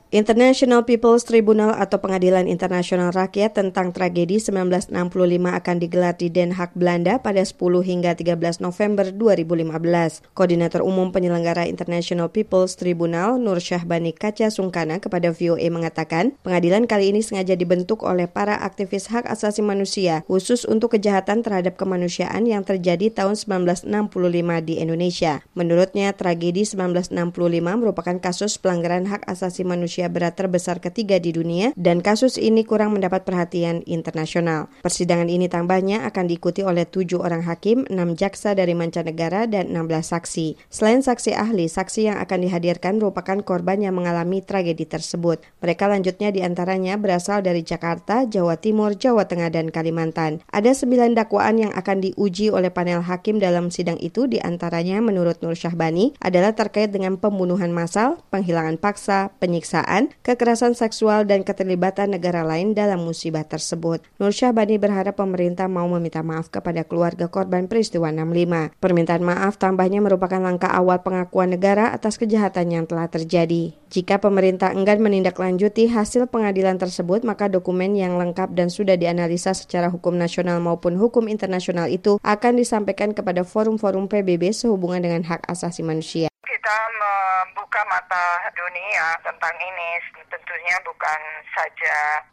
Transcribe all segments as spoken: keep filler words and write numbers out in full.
International People's Tribunal atau Pengadilan Internasional Rakyat tentang tragedi seribu sembilan ratus enam puluh lima akan digelar di Den Haag, Belanda pada sepuluh hingga tiga belas November dua ribu lima belas. Koordinator Umum Penyelenggara International People's Tribunal, Nur Syahbani Kaca Sungkana kepada V O A mengatakan, pengadilan kali ini sengaja dibentuk oleh para aktivis hak asasi manusia khusus untuk kejahatan terhadap kemanusiaan yang terjadi tahun seribu sembilan ratus enam puluh lima di Indonesia. Menurutnya, tragedi seribu sembilan ratus enam puluh lima merupakan kasus pelanggaran hak asasi manusia berat terbesar ketiga di dunia dan kasus ini kurang mendapat perhatian internasional. Persidangan ini tambahnya akan diikuti oleh tujuh orang hakim, enam jaksa dari mancanegara dan enam belas saksi. Selain saksi ahli, saksi yang akan dihadirkan merupakan korban yang mengalami tragedi tersebut. Mereka lanjutnya diantaranya berasal dari Jakarta, Jawa Timur, Jawa Tengah, dan Kalimantan. Ada sembilan dakwaan yang akan diuji oleh panel hakim dalam sidang itu, diantaranya menurut Nur Syahbani adalah terkait dengan pembunuhan massal, penghilangan paksa, penyiksaan, kekerasan seksual, dan keterlibatan negara lain dalam musibah tersebut. Nur Syahbani berharap pemerintah mau meminta maaf kepada keluarga korban peristiwa enam puluh lima. Permintaan maaf tambahnya merupakan langkah awal pengakuan negara atas kejahatan yang telah terjadi. Jika pemerintah enggan menindaklanjuti hasil pengadilan tersebut, maka dokumen yang lengkap dan sudah dianalisa secara hukum nasional maupun hukum internasional itu akan disampaikan kepada forum-forum P B B sehubungan dengan hak asasi manusia. Kita membuka mata dunia tentang ini, tentunya bukan saja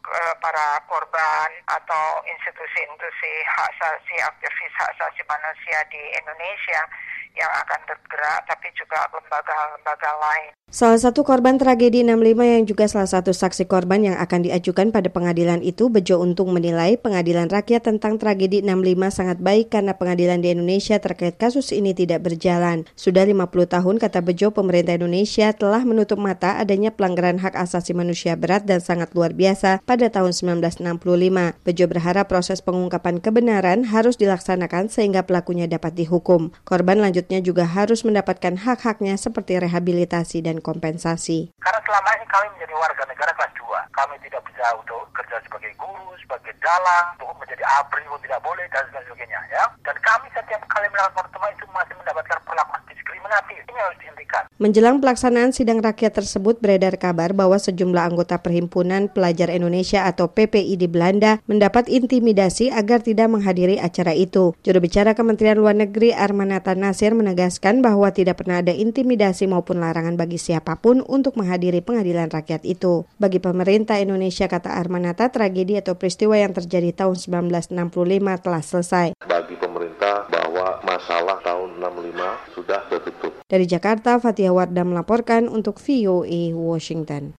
para korban atau institusi-institusi hak asasi, aktivis hak asasi manusia di Indonesia yang akan bergerak, tapi juga lembaga-lembaga lain. Salah satu korban tragedi enam puluh lima yang juga salah satu saksi korban yang akan diajukan pada pengadilan itu, Bejo Untung menilai pengadilan rakyat tentang tragedi enam puluh lima sangat baik karena pengadilan di Indonesia terkait kasus ini tidak berjalan. Sudah lima puluh tahun, kata Bejo, pemerintah Indonesia telah menutup mata adanya pelanggaran hak asasi manusia berat dan sangat luar biasa pada tahun seribu sembilan ratus enam puluh lima. Bejo berharap proses pengungkapan kebenaran harus dilaksanakan sehingga pelakunya dapat dihukum. Korban lanjutnya juga harus mendapatkan hak-haknya seperti rehabilitasi dan kompensasi. Karena selama ini kami menjadi warga negara kelas dua. Kami tidak bisa untuk kerja sebagai guru, sebagai dalang, untuk menjadi abri pun tidak boleh, dan sebagainya. Ya. Dan kami setiap kali melakukan pertemuan itu masih mendapatkan perlakuan diskriminatif. Ini harus dihentikan. Menjelang pelaksanaan sidang rakyat tersebut, beredar kabar bahwa sejumlah anggota Perhimpunan Pelajar Indonesia atau P P I di Belanda mendapat intimidasi agar tidak menghadiri acara itu. Juru bicara Kementerian Luar Negeri Armanata Nasir menegaskan bahwa tidak pernah ada intimidasi maupun larangan bagi siapapun untuk menghadiri pengadilan rakyat itu. Bagi pemerintah Indonesia, kata Armanata, tragedi atau peristiwa yang terjadi tahun seribu sembilan ratus enam puluh lima telah selesai. Bagi pemerintah bahwa masalah tahun enam puluh lima sudah tertutup. Dari Jakarta, Fathia Wardah melaporkan untuk V O A Washington.